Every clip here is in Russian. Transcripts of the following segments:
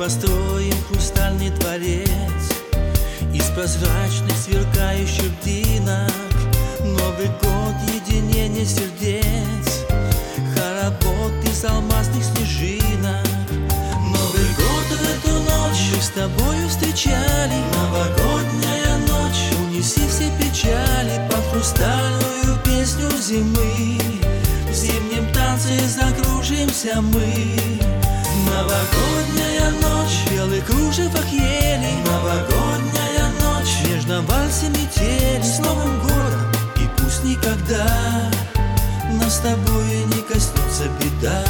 построим хрустальный дворец из прозрачных сверкающих льдинок. Новый год — единение сердец, хоровод из алмазных снежинок. Новый год в эту ночь мы с тобою встречали. Новогодняя ночь, унеси все печали под хрустальную песню зимы. В зимнем танце закружимся мы. Новогодняя ночь, в белых кружевах ели. Новогодняя ночь, в нежном вальсе метели. С Новым годом, и пусть никогда нас с тобой не коснется беда.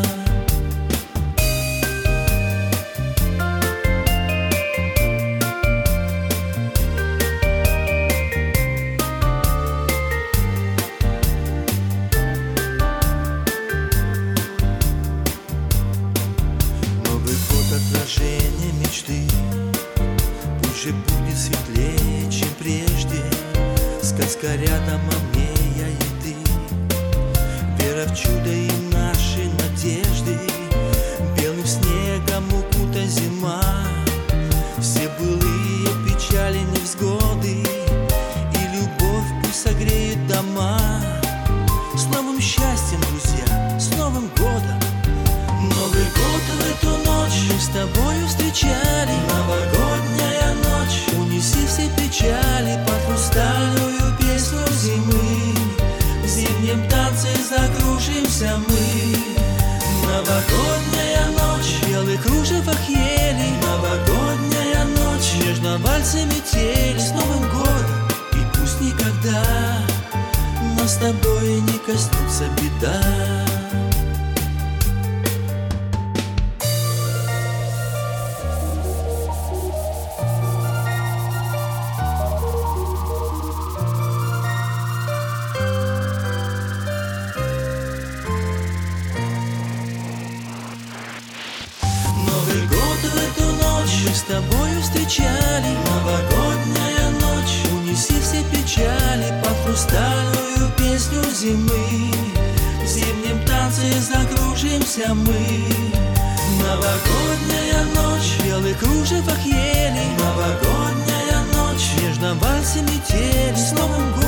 Отражение мечты, пусть же будет светлее, чем прежде. Сказка рядом, а мне я и ты. Вера в чудо и наши надежды. Белым снегом укута зима. Все былые печали, невзгоды, и любовь пусть согреет дома. С новым счастьем, друзья, с Новым годом! Новый год в эту ночь мы с тобою встречали. Новогодняя ночь, унеси все печали под хрустальную песню зимы. В зимнем танце закружимся мы. Новогодняя ночь, в белых кружевах ели. Новогодняя ночь, в нежном вальсе метели. С Новым годом, и пусть никогда нас с тобой не коснется беда. Новый год в эту ночь мы с тобою встречали. Новогодняя ночь, унеси все печали под хрустальную песню зимы. В зимнем танце закружимся мы. Новогодняя ночь, в белых кружевах ели. Новогодняя ночь, в нежном вальсе метели. С Новым годом!